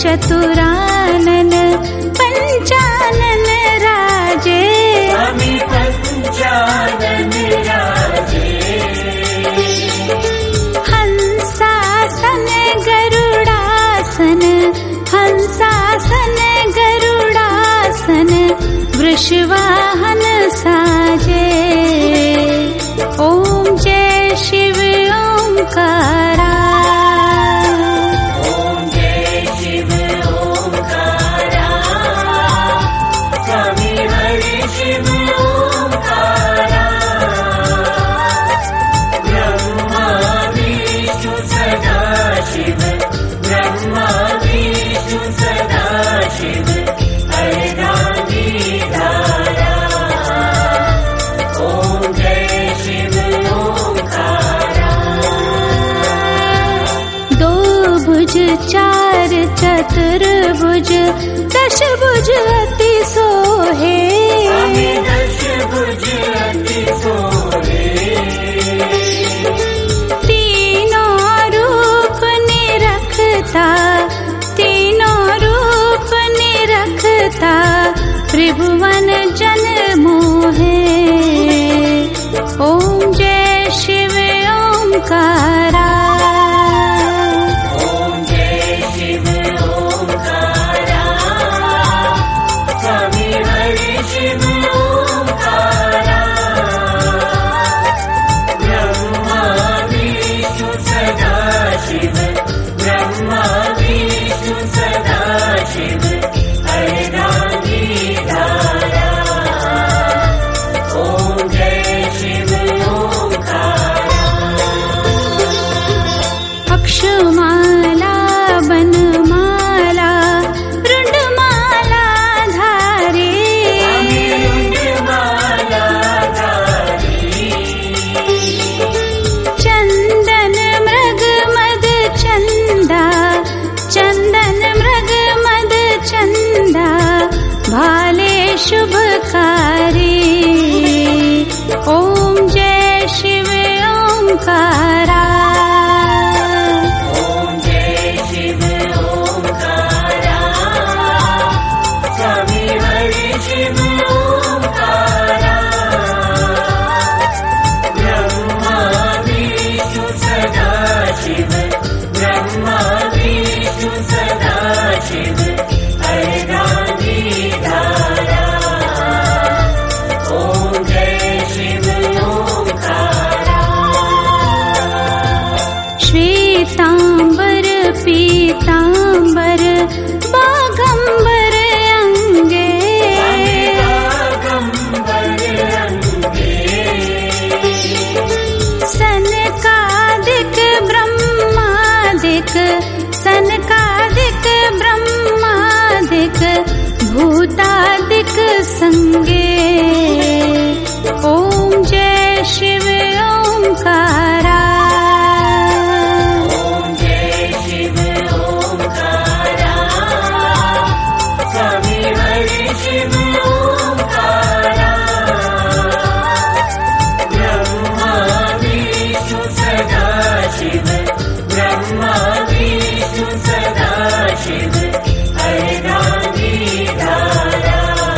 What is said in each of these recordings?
चतुरानन पंचानन राजे, स्वामी पंचानन राजे। हंसासन गरुड़ासन, हंसासन गरुड़ासन, वृषवाहन साजे। ओम जय शिव ओंकारा, ओम जय शिव ओंकारा, स्वामी हरि शिव ओंकारा। ब्रह्मा विष्णु सदा शिव, ब्रह्मा विष्णु सदा शिव, हरिनामी धारा। ओम जय शिव ओंकारा। दो भुज चार चतुर्भुज, दशभुज अति सोहे, स्वामी दशभुज अति सोहे। तीनों रूप निरखता, तीनों रूप निरखता, त्रिभुवन जन मोहे। ओम जय शिव ओंकारा, ओम जय शिव ओंकारा, स्वामी हरि शिव ओंकारा। ब्रह्मा विष्णु सदा शिव, ब्रह्मा विष्णु सदा शिव, हरिनामी धारा। ओम जय शिव ओंकारा। अक्षमाला बनमाला रुंडमाला धारे, स्वामी रुंडमाला धारी। चंदन मृग मद चंदा, चंदन मृग मद चंदा, भाले शुभकारी। ओम जय शिव ओंकारा, ओम जय शिव ओंकारा, स्वामी हरि शिव ओंकारा। ब्रह्मा विष्णु सदा शिव, ब्रह्मा विष्णु सदा शिव, हरिनामी धारा। ओम जय शिव ओंकारा। श्वेतांबर पीतांबर बागंबर अंगे, बागंबर अंगे। सनकादिक ब्रह्मादिक, सनकादिक ब्रह्मादिक, भूतादिक संगे। ओम जय शिव ओंकारा, ओम जय शिव ओंकारा, स्वामी हरि शिव ओंकारा। ब्रह्मा विष्णु सदा शिव, ब्रह्मा विष्णु सदा शिव, हरिनामी धारा।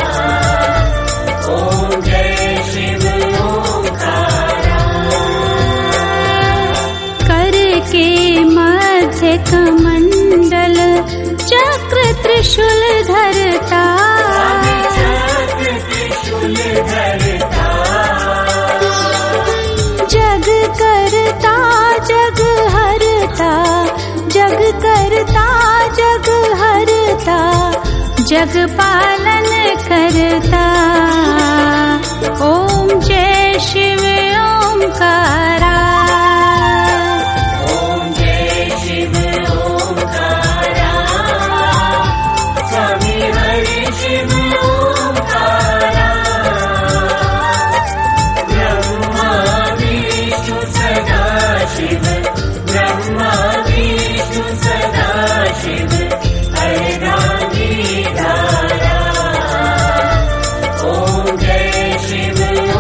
ओम जय शिव ओंकारा। करके मध्य कमंडल, चक्र त्रिशूल धरता, स्वामी चक्र त्रिशूल धरता। जग करता जग हरता, जग करता जग हरता, जग पालन करता। ओम जय शिव ओंकारा, ओम जय शिव ओंकारा, स्वामी हरि शिव ओंकारा। ब्रह्मा विष्णु सदा शिव, ब्रह्मा विष्णु सदा शिव, हरिनामी धारा। ओम जय शिव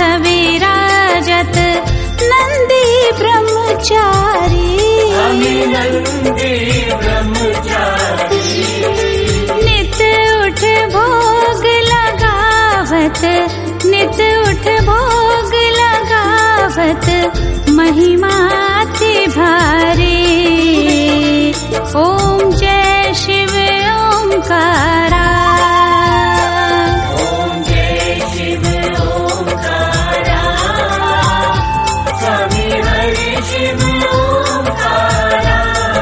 विराजत नंदी ब्रह्मचारी। स्वामी नंदी ब्रह्मचारी। नित उठ भोग लगावत, नित उठ भोग लगावत, महिमा अति भारी। ओम जय शिव ओंकारा। ओम जय शिव ओंकारा। स्वामी हरि शिव ओंकारा।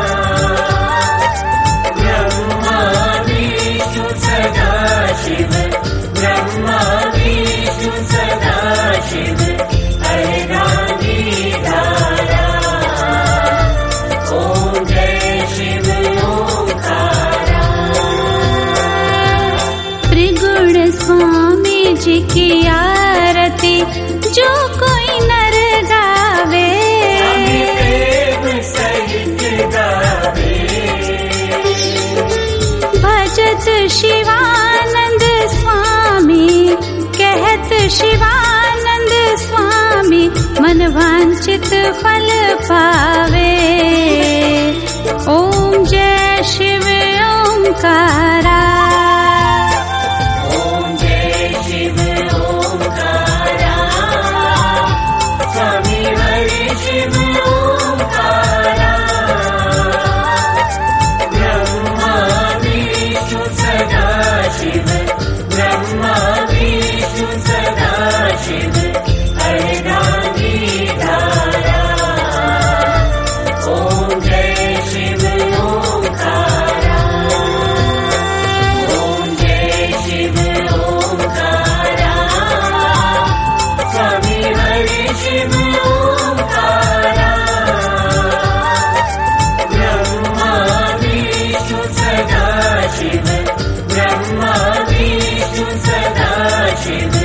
ब्रह्मा विष्णु सदा शिव, ब्रह्मा विष्णु सदा शिव, अर्धांगी धारा। ओम जय शिव ओंकारा। त्रिगुण स्वामी जी की आरती जो कोई नर गावे, स्वामी प्रेम सहित गावे। भजत शिवानंद स्वामी, कहत शिवानंद स्वामी, मन वांछित फल पावे। ओम जय शिव ओंकारा। ओम जय शिव ओंकारा। स्वामी हरि शिव ओंकारा। ब्रह्मा विष्णु सदा शिव, ब्रह्मा विष्णु सदा शिव, अर्धांगी धारा। ओम जय शिव ओंकारा। ओम जय शिव ओंकारा। स्वामी हरि शिव ओंकारा। ब्रह्मा विष्णु सदा शिव, ब्रह्मा विष्णु सदा शिव,